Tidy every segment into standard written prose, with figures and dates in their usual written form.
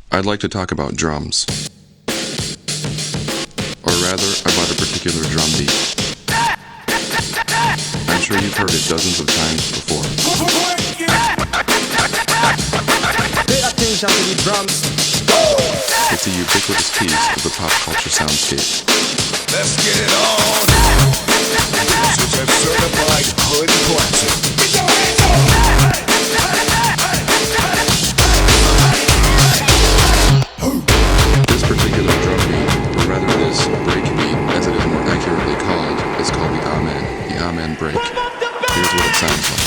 I'd like to talk about drums. Or rather, about a particular drum beat. I'm sure you've heard it dozens of times before. Pay attention to the drums. It's a ubiquitous piece of the pop culture soundscape. Let's get it on. This is a certified hood classic. Get your hands up. This particular drum beat, or rather this break beat, as it is more accurately called, is called the Amen. The Amen break. Here's what it sounds like.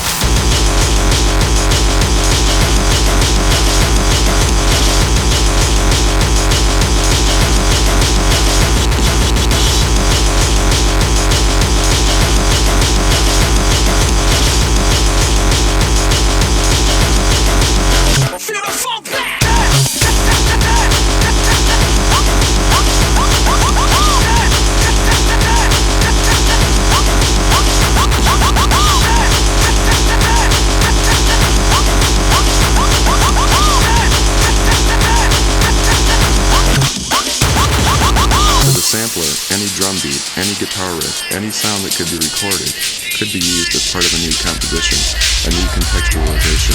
Sampler, any drum beat, any guitar riff, any sound that could be recorded, could be used as part of a new composition, a new contextualization.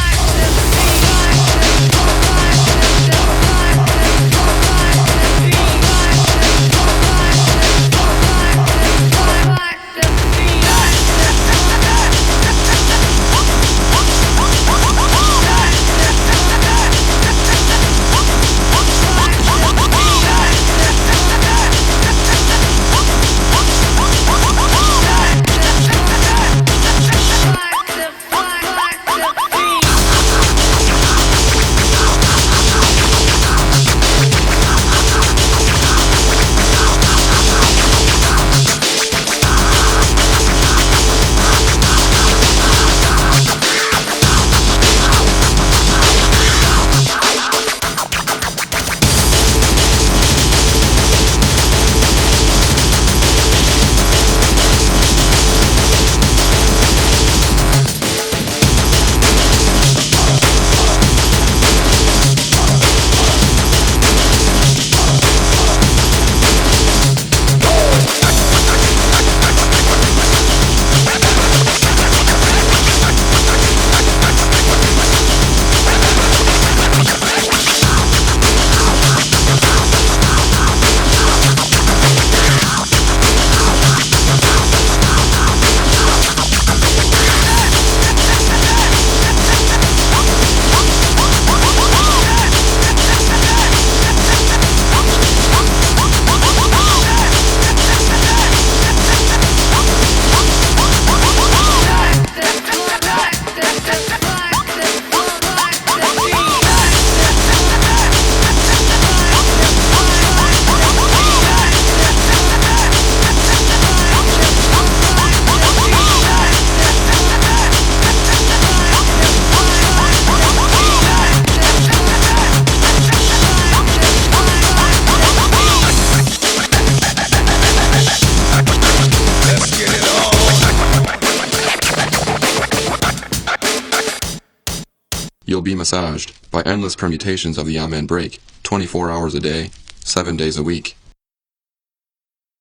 You'll be massaged by endless permutations of the Amen break, 24 hours a day, 7 days a week.